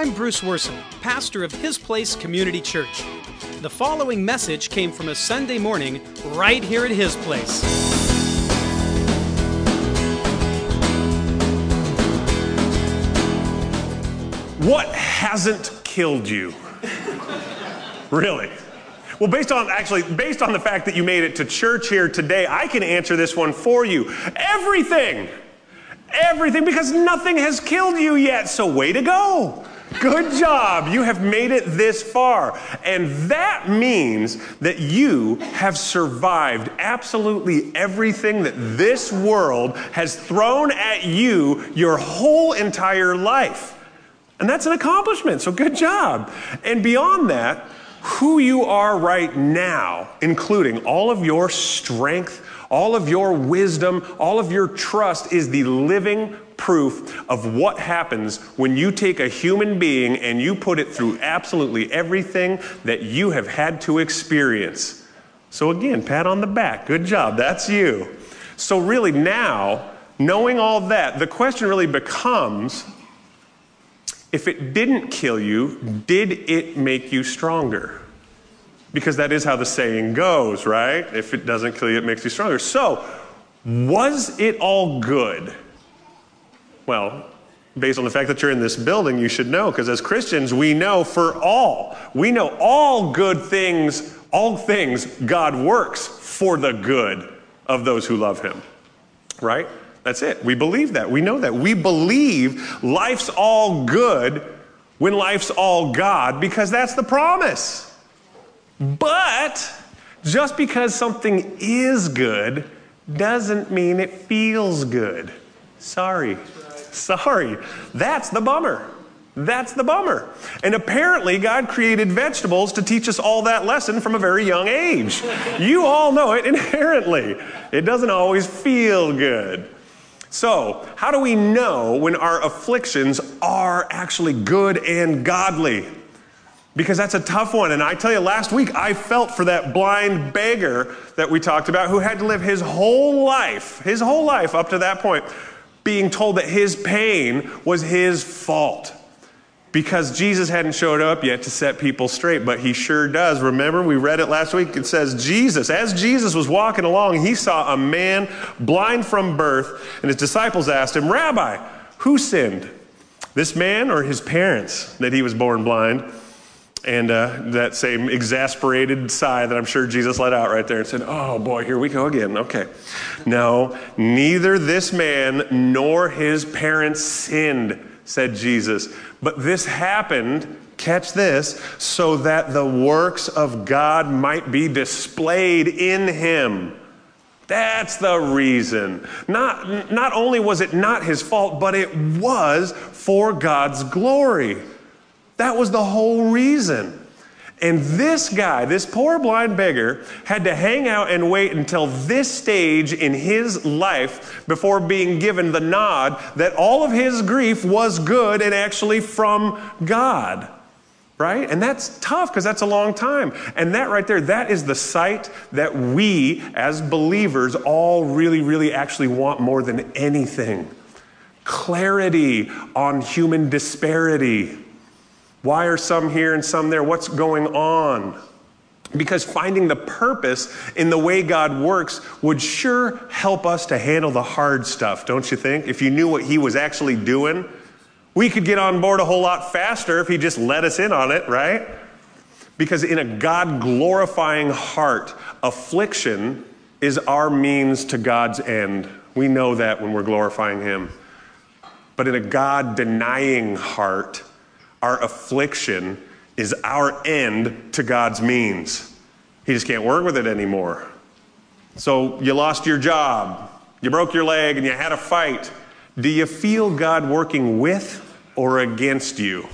I'm Bruce Worson, pastor of His Place Community Church. The following message came from a Sunday morning right here at His Place. What hasn't killed you? Really? Well, based on the fact that you made it to church here today, I can answer this one for you. Everything, because nothing has killed you yet, so way to go. Good job. You have made it this far. And that means that you have survived absolutely everything that this world has thrown at you your whole entire life. And that's an accomplishment, so good job. And beyond that, who you are right now, including all of your strength, all of your wisdom, all of your trust, is the living proof of what happens when you take a human being and you put it through absolutely everything that you have had to experience. So again, pat on the back. Good job. That's you. So really now, knowing all that, the question really becomes, if it didn't kill you, did it make you stronger? Because that is how the saying goes, right? If it doesn't kill you, it makes you stronger. So, was it all good? Well, based on the fact that you're in this building, you should know, because as Christians, we know all good things, all things God works for the good of those who love Him, right? That's it. We believe that. We know that. We believe life's all good when life's all God, because that's the promise. But just because something is good doesn't mean it feels good. Sorry. That's the bummer. And apparently God created vegetables to teach us all that lesson from a very young age. You all know it inherently. It doesn't always feel good. So, how do we know when our afflictions are actually good and godly? Because that's a tough one. And I tell you, last week I felt for that blind beggar that we talked about who had to live his whole life up to that point, being told that his pain was his fault. Because Jesus hadn't showed up yet to set people straight, but He sure does. Remember, we read it last week. It says as Jesus was walking along, He saw a man blind from birth, and His disciples asked Him, "Rabbi, who sinned, this man or his parents, that he was born blind?" And that same exasperated sigh that I'm sure Jesus let out right there and said, "Oh boy, here we go again. Okay. No, neither this man nor his parents sinned," said Jesus. "But this happened," catch this, "so that the works of God might be displayed in him." That's the reason. Not only was it not his fault, but it was for God's glory. That was the whole reason. And this guy, this poor blind beggar, had to hang out and wait until this stage in his life before being given the nod that all of his grief was good and actually from God. Right? And that's tough because that's a long time. And that right there, that is the sight that we as believers all really, really actually want more than anything. Clarity on human disparity. Why are some here and some there? What's going on? Because finding the purpose in the way God works would sure help us to handle the hard stuff, don't you think? If you knew what He was actually doing, we could get on board a whole lot faster if He just let us in on it, right? Because in a God-glorifying heart, affliction is our means to God's end. We know that when we're glorifying Him. But in a God-denying heart, our affliction is our end to God's means. He just can't work with it anymore. So you lost your job, you broke your leg, and you had a fight. Do you feel God working with or against you?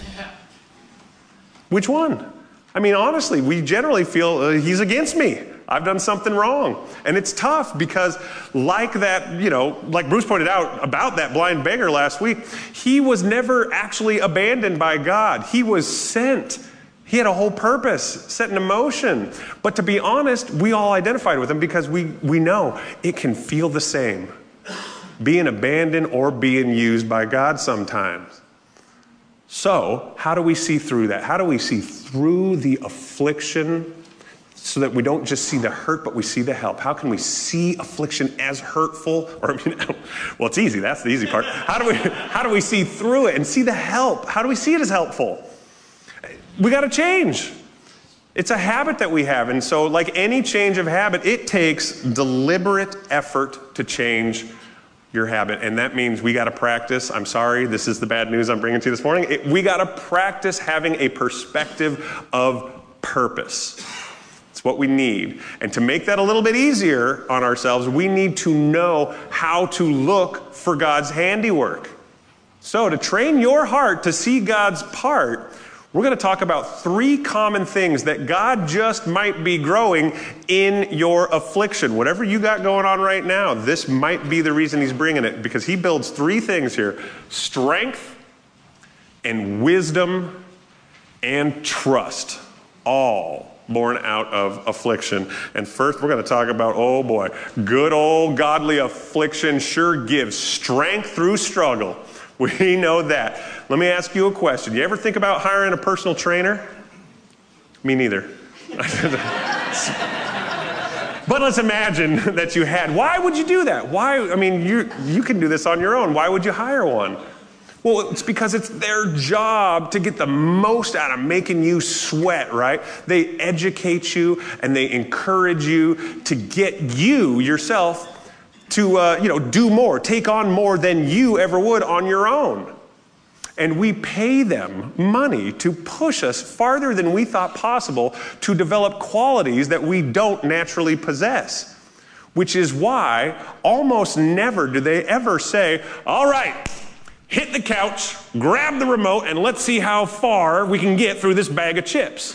Which one? I mean, honestly, we generally feel He's against me. I've done something wrong. And it's tough because like that, like Bruce pointed out about that blind beggar last week, he was never actually abandoned by God. He was sent. He had a whole purpose set in motion. But to be honest, we all identified with him because we know it can feel the same. Being abandoned or being used by God sometimes. So, how do we see through that? How do we see through the affliction so that we don't just see the hurt, but we see the help? How can we see affliction as hurtful? Well, it's easy. That's the easy part. How do we see through it and see the help? How do we see it as helpful? We got to change. It's a habit that we have. And so, like any change of habit, it takes deliberate effort to change your habit. And that means we got to practice. I'm sorry, this is the bad news I'm bringing to you this morning. We got to practice having a perspective of purpose. It's what we need. And to make that a little bit easier on ourselves, we need to know how to look for God's handiwork. So to train your heart to see God's part, we're going to talk about 3 common things that God just might be growing in your affliction. Whatever you got going on right now, this might be the reason he's bringing it, because he builds 3 things here: strength and wisdom and trust, all born out of affliction. And first we're going to talk about, oh boy, good old godly affliction sure gives strength through struggle. We know that. Let me ask you a question. You ever think about hiring a personal trainer? Me neither. But let's imagine that you had. Why would you do that? Why? I mean, you can do this on your own. Why would you hire one? Well, it's because it's their job to get the most out of making you sweat, right? They educate you and they encourage you to get you yourself to do more, take on more than you ever would on your own. And we pay them money to push us farther than we thought possible to develop qualities that we don't naturally possess. Which is why almost never do they ever say, all right, hit the couch, grab the remote, and let's see how far we can get through this bag of chips.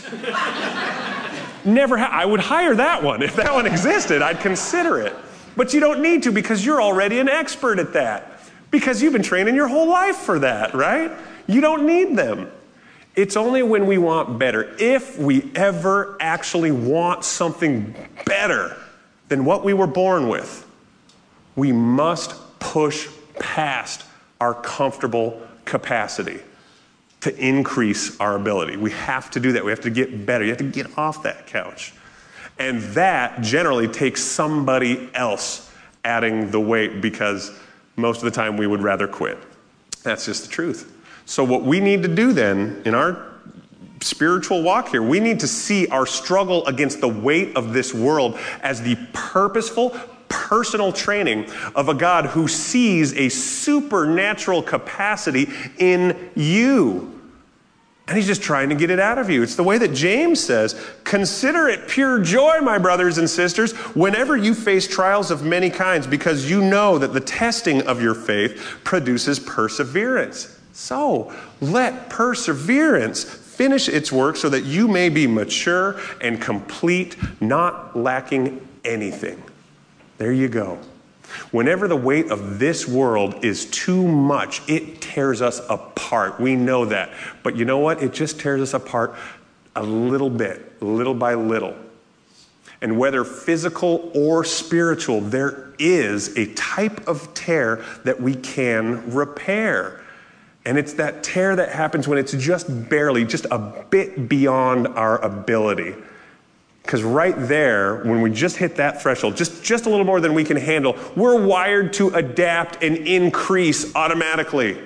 I would hire that one. If that one existed, I'd consider it. But you don't need to, because you're already an expert at that. Because you've been training your whole life for that, right? You don't need them. It's only when we want better. If we ever actually want something better than what we were born with, we must push past our comfortable capacity to increase our ability. We have to do that. We have to get better. You have to get off that couch. And that generally takes somebody else adding the weight, because most of the time we would rather quit. That's just the truth. So what we need to do then in our spiritual walk here, we need to see our struggle against the weight of this world as the purposeful, personal training of a God who sees a supernatural capacity in you. And he's just trying to get it out of you. It's the way that James says, consider it pure joy, my brothers and sisters, whenever you face trials of many kinds, because you know that the testing of your faith produces perseverance. So let perseverance finish its work so that you may be mature and complete, not lacking anything. There you go. Whenever the weight of this world is too much, it tears us apart. We know that. But you know what? It just tears us apart a little bit, little by little. And whether physical or spiritual, there is a type of tear that we can repair. And it's that tear that happens when it's just barely, just a bit beyond our ability. Because right there, when we just hit that threshold, just a little more than we can handle, we're wired to adapt and increase automatically.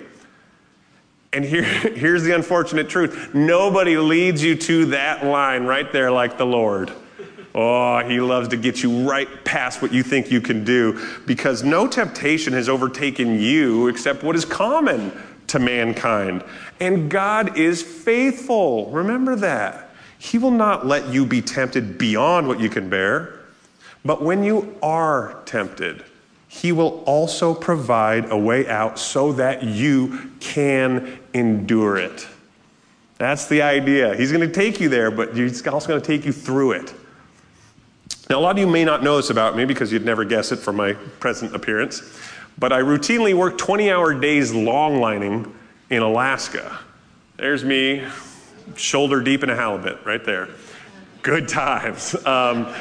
And here's the unfortunate truth. Nobody leads you to that line right there like the Lord. Oh, he loves to get you right past what you think you can do, because no temptation has overtaken you except what is common to mankind. And God is faithful. Remember that. He will not let you be tempted beyond what you can bear. But when you are tempted, he will also provide a way out so that you can endure it. That's the idea. He's going to take you there, but he's also going to take you through it. Now, a lot of you may not know this about me because you'd never guess it from my present appearance, but I routinely work 20-hour days longlining in Alaska. There's me, shoulder deep in a halibut right there. Good times. They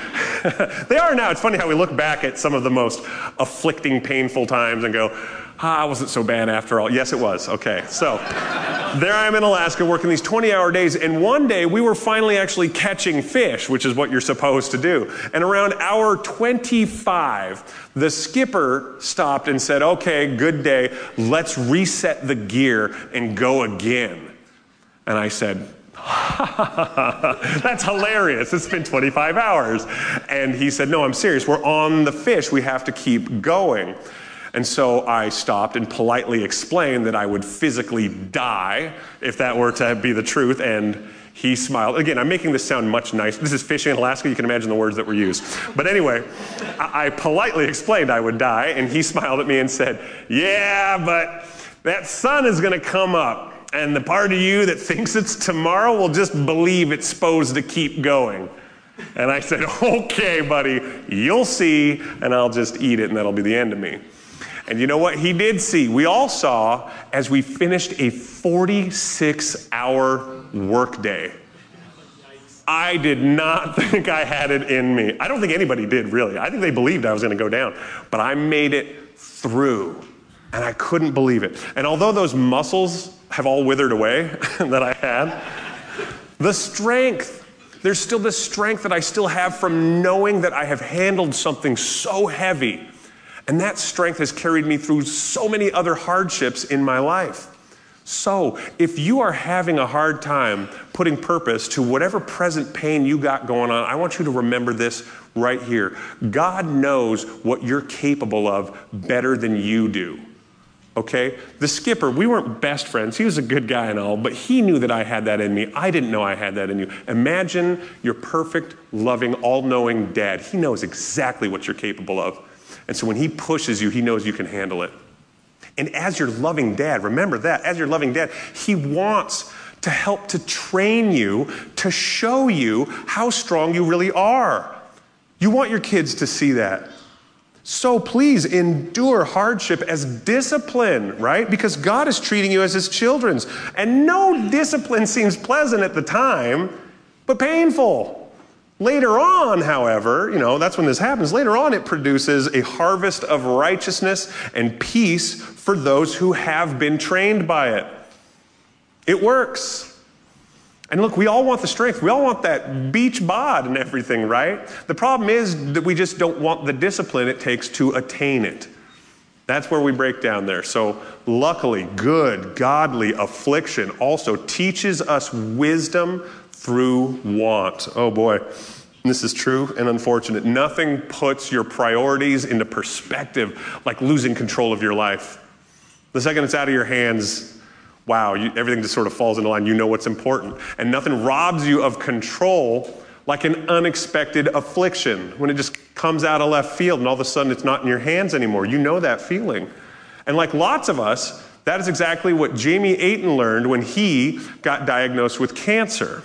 are now. It's funny how we look back at some of the most afflicting, painful times and go, it wasn't so bad after all. Yes, it was. Okay. So there I am in Alaska working these 20-hour days, and one day we were finally actually catching fish, which is what you're supposed to do. And around hour 25, the skipper stopped and said, okay, good day. Let's reset the gear and go again. And I said, that's hilarious. It's been 25 hours. And he said, no, I'm serious. We're on the fish. We have to keep going. And so I stopped and politely explained that I would physically die if that were to be the truth. And he smiled. Again, I'm making this sound much nicer. This is fishing in Alaska. You can imagine the words that were used. But anyway, I politely explained I would die. And he smiled at me and said, yeah, but that sun is going to come up. And the part of you that thinks it's tomorrow will just believe it's supposed to keep going. And I said, okay, buddy, you'll see, and I'll just eat it, and that'll be the end of me. And you know what? He did see. We all saw as we finished a 46-hour workday. I did not think I had it in me. I don't think anybody did, really. I think they believed I was going to go down. But I made it through, and I couldn't believe it. And although those muscles have all withered away that I had, the strength, there's still this strength that I still have from knowing that I have handled something so heavy. And that strength has carried me through so many other hardships in my life. So if you are having a hard time putting purpose to whatever present pain you got going on, I want you to remember this right here. God knows what you're capable of better than you do. Okay? The skipper, we weren't best friends. He was a good guy and all, but he knew that I had that in me. I didn't know I had that in you. Imagine your perfect, loving, all-knowing dad. He knows exactly what you're capable of. And so when he pushes you, he knows you can handle it. And as your loving dad, remember that, as your loving dad, he wants to help to train you, to show you how strong you really are. You want your kids to see that. So please endure hardship as discipline, right? Because God is treating you as his children. And no discipline seems pleasant at the time, but painful. Later on, however, that's when this happens. Later on, it produces a harvest of righteousness and peace for those who have been trained by it. It works. And look, we all want the strength. We all want that beach bod and everything, right? The problem is that we just don't want the discipline it takes to attain it. That's where we break down there. So luckily, good, godly affliction also teaches us wisdom through want. Oh boy, this is true and unfortunate. Nothing puts your priorities into perspective like losing control of your life. The second it's out of your hands, wow, everything just sort of falls into line. You know what's important. And nothing robs you of control like an unexpected affliction when it just comes out of left field and all of a sudden it's not in your hands anymore. You know that feeling. And like lots of us, that is exactly what Jamie Ayton learned when he got diagnosed with cancer.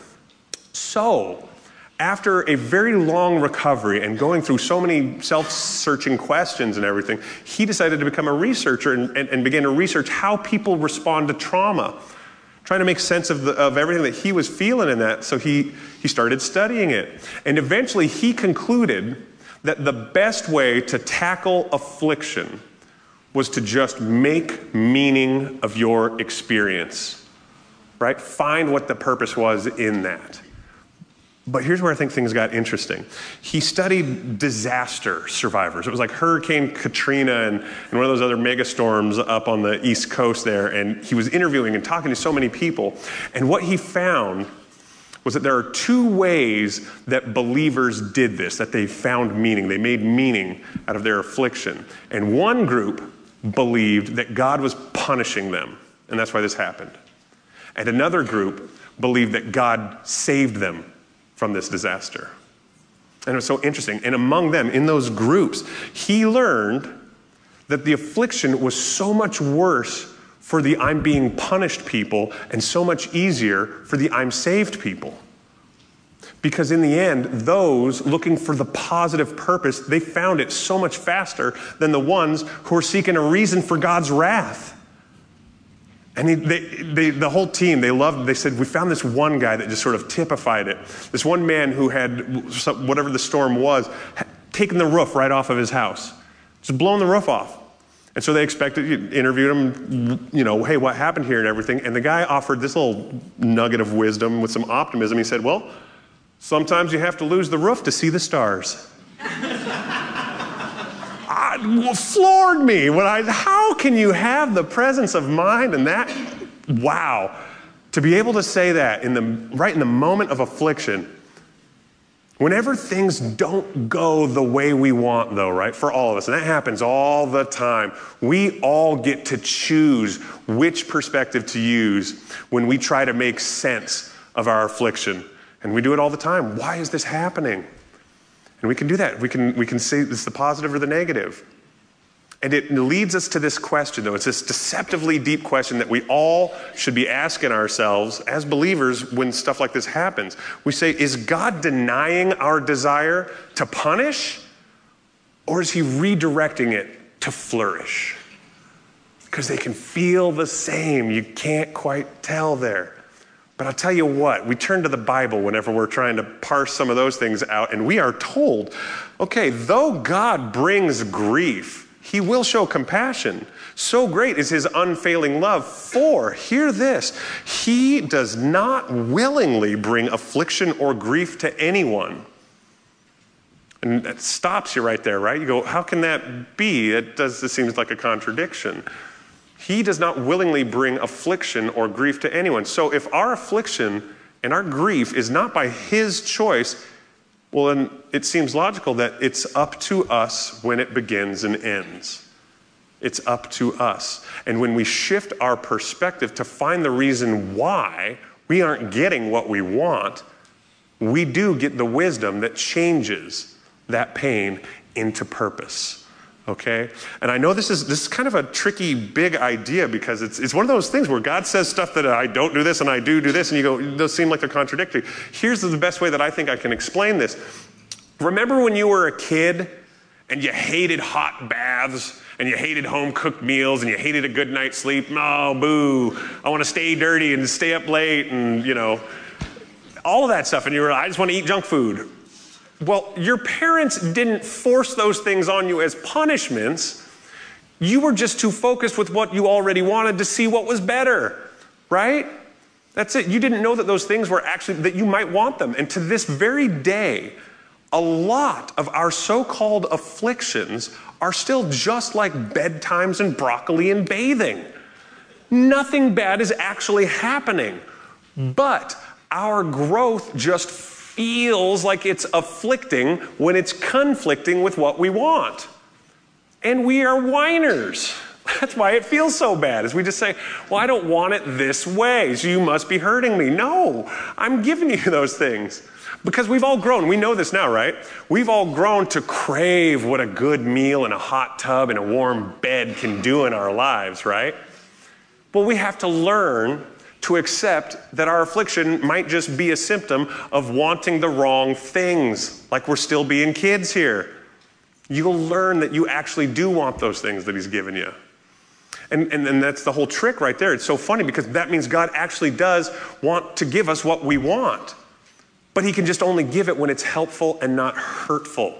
So, after a very long recovery and going through so many self-searching questions and everything, he decided to become a researcher and began to research how people respond to trauma, trying to make sense of everything that he was feeling in that. So he started studying it. And eventually he concluded that the best way to tackle affliction was to just make meaning of your experience, right? Find what the purpose was in that. But here's where I think things got interesting. He studied disaster survivors. It was like Hurricane Katrina and one of those other mega storms up on the East Coast there. And he was interviewing and talking to so many people. And what he found was that there are two ways that believers did this, that they found meaning. They made meaning out of their affliction. And one group believed that God was punishing them, and that's why this happened. And another group believed that God saved them from this disaster. And it was so interesting. And among them, in those groups, he learned that the affliction was so much worse for the I'm being punished people and so much easier for the I'm saved people. Because in the end, those looking for the positive purpose, they found it so much faster than the ones who were seeking a reason for God's wrath. And the whole team, they said, we found this one guy that just sort of typified it. This one man who had, whatever the storm was, had taken the roof right off of his house. Just blown the roof off. And so they interviewed him, hey, what happened here and everything. And the guy offered this little nugget of wisdom with some optimism. He said, well, sometimes you have to lose the roof to see the stars. Floored me. How can you have the presence of mind and that? Wow. To be able to say that right in the moment of affliction. Whenever things don't go the way we want, though, right, for all of us, and that happens all the time, we all get to choose which perspective to use when we try to make sense of our affliction. And we do it all the time. Why is this happening? And we can do that. We can say it's the positive or the negative. And it leads us to this question, though. It's this deceptively deep question that we all should be asking ourselves as believers when stuff like this happens. We say, is God denying our desire to punish? Or is he redirecting it to flourish? Because they can feel the same. You can't quite tell there. But I'll tell you what, we turn to the Bible whenever we're trying to parse some of those things out, and we are told, okay, though God brings grief, he will show compassion. So great is his unfailing love. For, hear this, he does not willingly bring affliction or grief to anyone. And that stops you right there, right? You go, how can that be? This seems like a contradiction. He does not willingly bring affliction or grief to anyone. So if our affliction and our grief is not by his choice, well, then it seems logical that it's up to us when it begins and ends. It's up to us. And when we shift our perspective to find the reason why we aren't getting what we want, we do get the wisdom that changes that pain into purpose. Okay? And I know this is kind of a tricky, big idea because it's one of those things where God says stuff that I don't do this and I do this, and you go, those seem like they're contradictory. Here's the best way that I think I can explain this. Remember when you were a kid and you hated hot baths and you hated home-cooked meals and you hated a good night's sleep? Oh, boo. I want to stay dirty and stay up late and, all of that stuff. And I just want to eat junk food. Well, your parents didn't force those things on you as punishments. You were just too focused with what you already wanted to see what was better, right? That's it. You didn't know that those things were actually, that you might want them. And to this very day, a lot of our so-called afflictions are still just like bedtimes and broccoli and bathing. Nothing bad is actually happening, but our growth just feels like it's afflicting when it's conflicting with what we want. And we are whiners. That's why it feels so bad, is we just say, well, I don't want it this way, so you must be hurting me. No, I'm giving you those things. Because we've all grown. We know this now, right? We've all grown to crave what a good meal and a hot tub and a warm bed can do in our lives, right? Well, we have to learn to accept that our affliction might just be a symptom of wanting the wrong things, like we're still being kids here. You'll learn that you actually do want those things that he's given you. And that's the whole trick right there. It's so funny because that means God actually does want to give us what we want. But he can just only give it when it's helpful and not hurtful.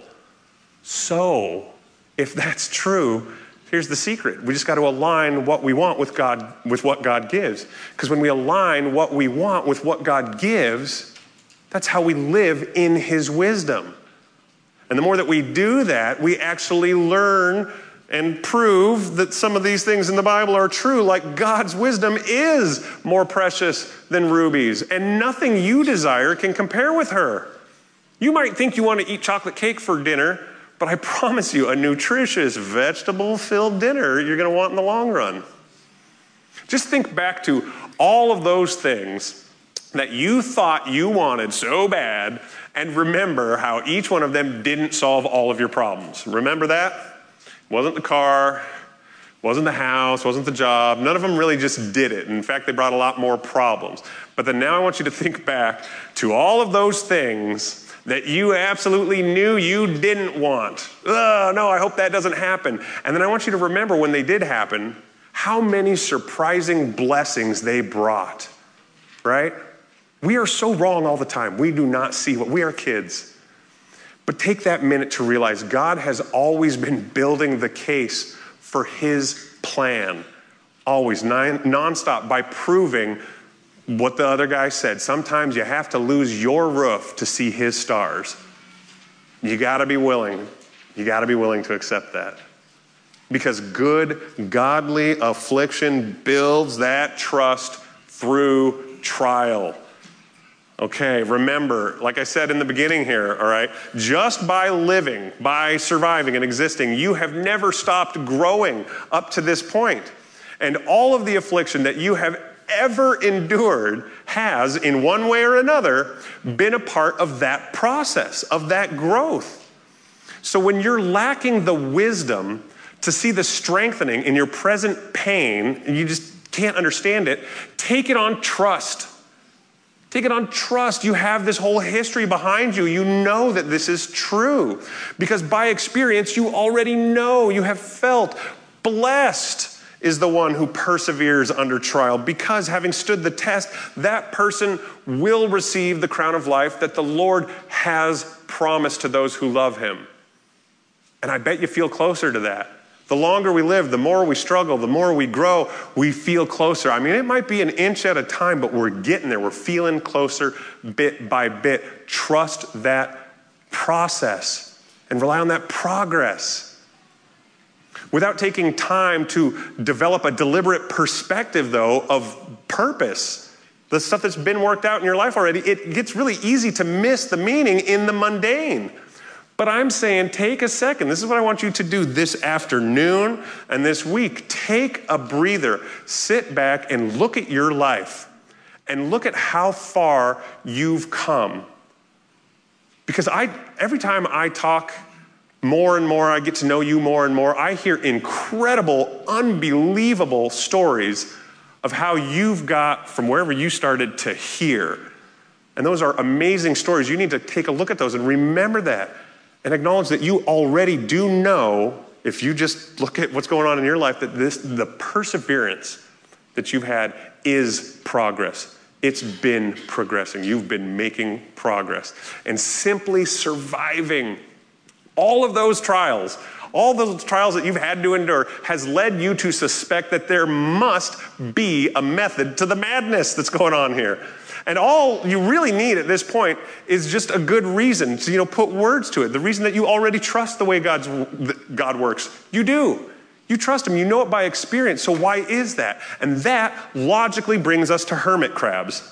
So, if that's true, here's the secret. We just got to align what we want with God, with what God gives. Because when we align what we want with what God gives, that's how we live in his wisdom. And the more that we do that, we actually learn and prove that some of these things in the Bible are true, like God's wisdom is more precious than rubies, and nothing you desire can compare with her. You might think you want to eat chocolate cake for dinner, but I promise you, a nutritious, vegetable-filled dinner you're going to want in the long run. Just think back to all of those things that you thought you wanted so bad, and remember how each one of them didn't solve all of your problems. Remember that? Wasn't the car, wasn't the house, wasn't the job. None of them really just did it. In fact, they brought a lot more problems. But then now I want you to think back to all of those things that you absolutely knew you didn't want. Oh, no, I hope that doesn't happen. And then I want you to remember when they did happen, how many surprising blessings they brought, right? We are so wrong all the time. We do not see what we are kids. But take that minute to realize God has always been building the case for his plan, always, nonstop, by proving what the other guy said. Sometimes you have to lose your roof to see his stars. You got to be willing. You got to be willing to accept that. Because good, godly affliction builds that trust through trial. Okay, remember, like I said in the beginning here, all right, just by living, by surviving and existing, you have never stopped growing up to this point. And all of the affliction that you have ever endured has, in one way or another, been a part of that process, of that growth. So when you're lacking the wisdom to see the strengthening in your present pain, and you just can't understand it, take it on trust. Take it on trust. You have this whole history behind you. You know that this is true. Because by experience, you already know, you have felt. Blessed is the one who perseveres under trial. Because having stood the test, that person will receive the crown of life that the Lord has promised to those who love him. And I bet you feel closer to that. The longer we live, the more we struggle, the more we grow, we feel closer. I mean, it might be an inch at a time, but we're getting there. We're feeling closer bit by bit. Trust that process and rely on that progress. Without taking time to develop a deliberate perspective, though, of purpose, the stuff that's been worked out in your life already, it gets really easy to miss the meaning in the mundane. But I'm saying take a second. This is what I want you to do this afternoon and this week. Take a breather. Sit back and look at your life and look at how far you've come. Because every time I talk more and more, I get to know you more and more, I hear incredible, unbelievable stories of how you've got from wherever you started to here. And those are amazing stories. You need to take a look at those and remember that. And acknowledge that you already do know, if you just look at what's going on in your life, that the perseverance that you've had is progress. It's been progressing. You've been making progress. And simply surviving all of those trials, all those trials that you've had to endure, has led you to suspect that there must be a method to the madness that's going on here. And all you really need at this point is just a good reason to, put words to it. The reason that you already trust the way God works. You do. You trust him. You know it by experience. So why is that? And that logically brings us to hermit crabs.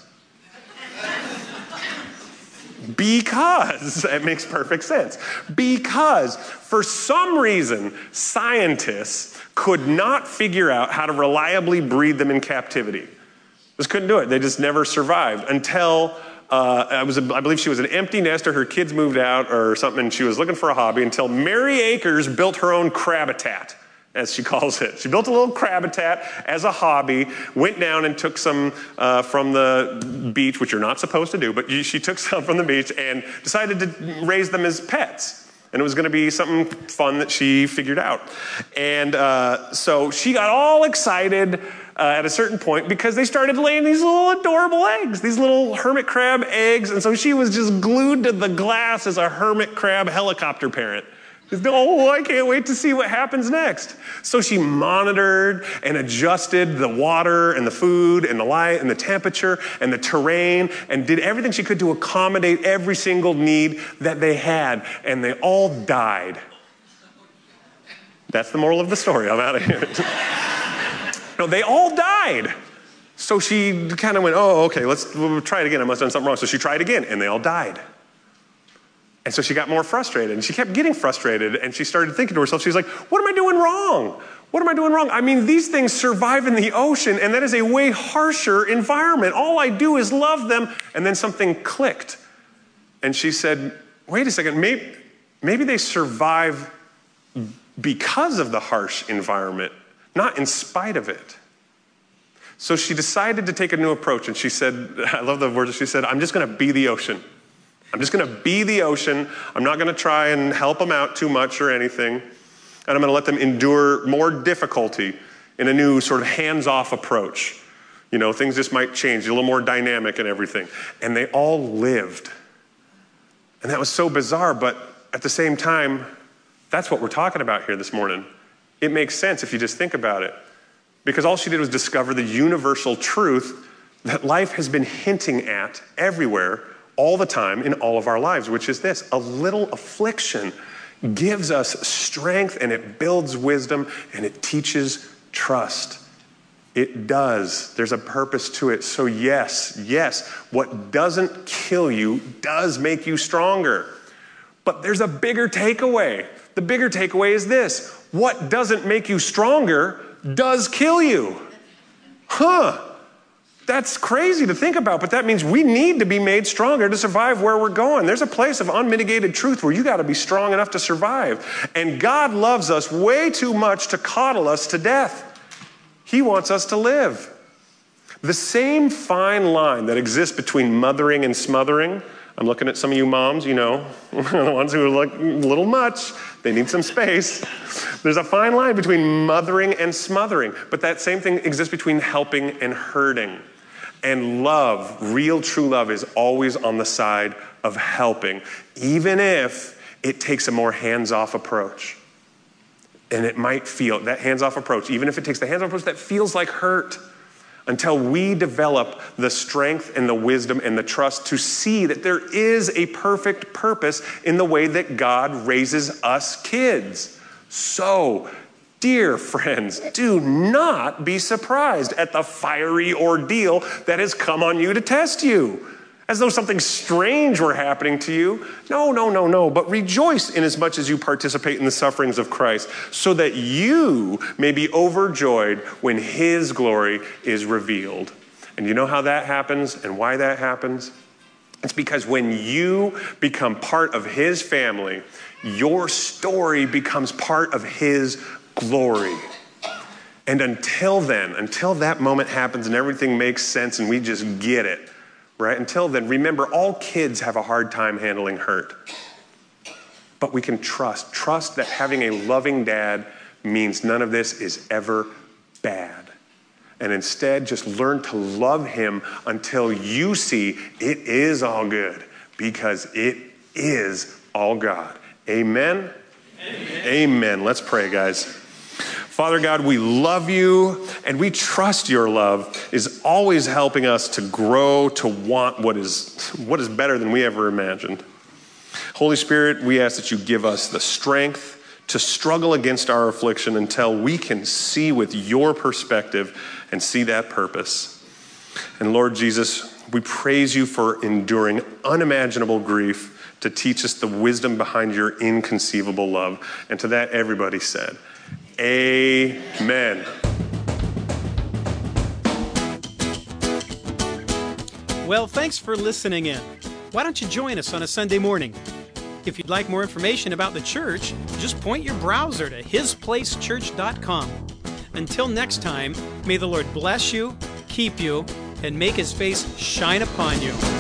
Because, it makes perfect sense. Because for some reason, scientists could not figure out how to reliably breed them in captivity. Just couldn't do it. They just never survived until, I believe she was an empty nester. Her kids moved out or something, and she was looking for a hobby until Mary Akers built her own crabitat, as she calls it. She built a little crabitat as a hobby, went down and took some from the beach, which you're not supposed to do, but she took some from the beach and decided to raise them as pets. And it was going to be something fun that she figured out. And so she got all excited at a certain point because they started laying these little adorable eggs, these little hermit crab eggs. And so she was just glued to the glass as a hermit crab helicopter parent. Oh, I can't wait to see what happens next. So she monitored and adjusted the water and the food and the light and the temperature and the terrain and did everything she could to accommodate every single need that they had. And they all died. That's the moral of the story. I'm out of here. No, they all died. So she kind of went, oh, okay, we'll try it again. I must have done something wrong. So she tried again, and they all died. And so she got more frustrated, and she kept getting frustrated, and she started thinking to herself, she's like, what am I doing wrong? What am I doing wrong? I mean, these things survive in the ocean, and that is a way harsher environment. All I do is love them. And then something clicked. And she said, wait a second, maybe they survive because of the harsh environment, not in spite of it. So she decided to take a new approach, and she said, I love the words, she said, I'm just going to be the ocean. I'm just going to be the ocean. I'm not going to try and help them out too much or anything. And I'm going to let them endure more difficulty in a new sort of hands-off approach. You know, things just might change, a little more dynamic and everything. And they all lived. And that was so bizarre, but at the same time, that's what we're talking about here this morning. It makes sense if you just think about it. Because all she did was discover the universal truth that life has been hinting at everywhere, all the time, in all of our lives, which is this: a little affliction gives us strength, and it builds wisdom, and it teaches trust. It does. There's a purpose to it. So yes, what doesn't kill you does make you stronger. But there's a bigger takeaway. The bigger takeaway is this: what doesn't make you stronger does kill you. That's crazy to think about, but that means we need to be made stronger to survive where we're going. There's a place of unmitigated truth where you got to be strong enough to survive. And God loves us way too much to coddle us to death. He wants us to live. The same fine line that exists between mothering and smothering. I'm looking at some of you moms, you know, the ones who look a little much. They need some space. There's a fine line between mothering and smothering, but that same thing exists between helping and hurting. And love, real true love, is always on the side of helping, even if it takes a more hands-off approach. And it might feel, that hands-off approach, even if it takes the hands-off approach, that feels like hurt, until we develop the strength and the wisdom and the trust to see that there is a perfect purpose in the way that God raises us kids. So, dear friends, do not be surprised at the fiery ordeal that has come on you to test you, as though something strange were happening to you. No, but rejoice inasmuch as you participate in the sufferings of Christ, so that you may be overjoyed when his glory is revealed. And you know how that happens and why that happens? It's because when you become part of his family, your story becomes part of his glory. And until then, until that moment happens and everything makes sense and we just get it, right? Until then, remember, all kids have a hard time handling hurt. But we can trust that having a loving dad means none of this is ever bad. And instead, just learn to love him until you see it is all good, because it is all God. Amen? Amen. Let's pray, guys. Father God, we love you, and we trust your love is always helping us to grow, to want what is better than we ever imagined. Holy Spirit, we ask that you give us the strength to struggle against our affliction until we can see with your perspective and see that purpose. And Lord Jesus, we praise you for enduring unimaginable grief to teach us the wisdom behind your inconceivable love. And to that, everybody said, amen. Well, thanks for listening in. Why don't you join us on a Sunday morning? If you'd like more information about the church, just point your browser to hisplacechurch.com. Until next time, may the Lord bless you, keep you, and make his face shine upon you.